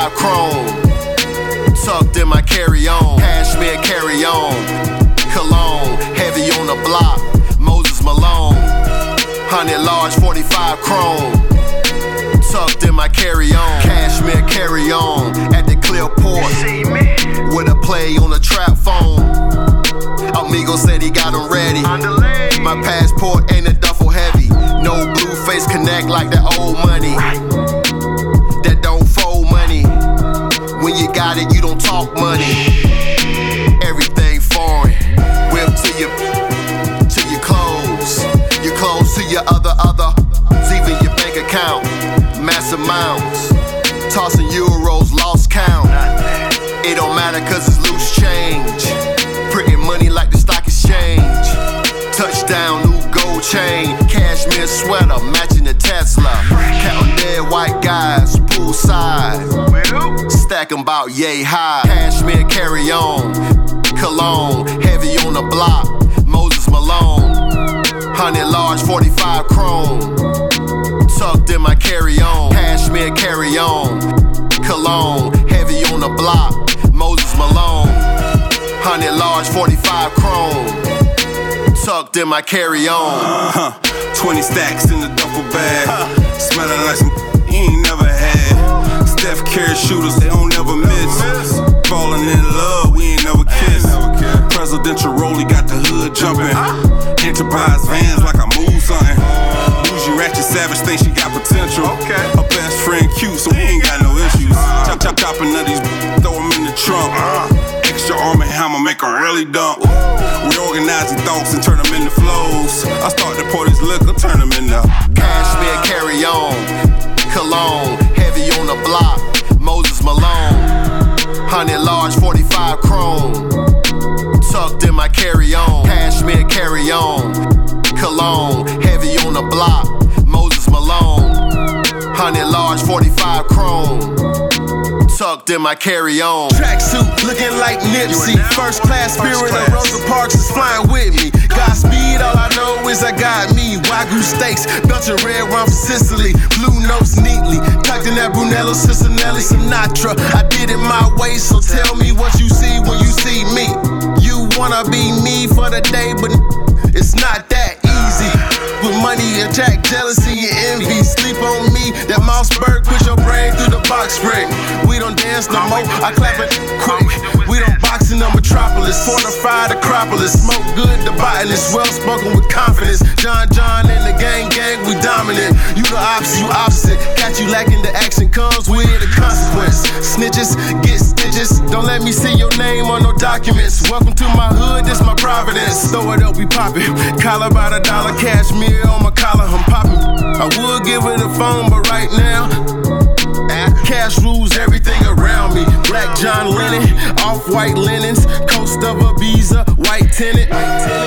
45 chrome, tucked in my carry-on. Cashmere carry-on, cologne, heavy on the block, Moses Malone. 100 large 45 chrome, tucked in my carry-on. Cashmere carry-on at the Clearport, with a play on the trap phone. Amigo said he got him ready. My passport ain't a duffel heavy. No blue face connect like that old money. That don't fold money. When you got it, you don't talk money. Everything foreign. Whip to your clothes. Your clothes to your other. Even your bank account. Mass amounts. Tossing euros, lost count. It don't matter cause it's loose change. Printing money like the stock exchange. Touchdown, new gold chain. Cashmere sweater, matching the Tesla. Counting dead white guys, poolside. Stack 'em bout yay high. Cashmere carry on, cologne, heavy on the block, Moses Malone. 100 large 45 chrome, tucked in my carry on. Cashmere carry on, cologne, heavy on the block, Moses Malone. 100 large 45 chrome, tucked in my carry-on. 20 stacks in the duffel bag. Smelling like some you ain't never had. Steph Curry shooters, they don't never miss. Falling in love, we ain't never kissed. Presidential rollie got the hood jumping. Enterprise vans like I move something. Bougie ratchet savage think she got potential. Her best friend cute, so we ain't got no issues. Chopping of these, throw them in the trunk. Extra arm and hammer make her really dump. Reorganize your thoughts and turn them into flows. I start to pour this liquor, turn them into Cashmere carry on, cologne, heavy on the block, Moses Malone. 100 large 45 chrome, tucked in my carry on. Cashmere carry on, cologne, heavy on the block, Moses Malone. 100 large 45 chrome, tucked in my carry-on. Tracksuit looking like Nipsey. First class spirit of Rosa Parks is flying with me. Godspeed, all I know is I got me. Wagyu steaks, Belgian red rum from Sicily. Blue notes neatly, tucked in that Brunello, Cicinelli, Sinatra. I did it my way, so tell me what you see when you see me. You wanna be me for the day, but it's not that easy. With money and jack, jealousy and envy. Sleep on me, that Mossberg, push your brain through the box spring. We don't dance no more, I clap it quick. We don't box in the metropolis, fortified Acropolis. Smoke good, the botanist, well spoken with confidence. John and the gang, we dominant. You the opposite. Catch you lacking the action comes with the consequence. Snitches, get stitches. Don't let me see your name on no documents. Welcome to my hood, this my providence. Throw it up, we poppin'. Collar by the dollar, cashmere on my collar, I'm poppin'. I would give it a phone, but right now, cash rules everything around me. Black John Lennon, off-white linens, coast of Ibiza, white tenant.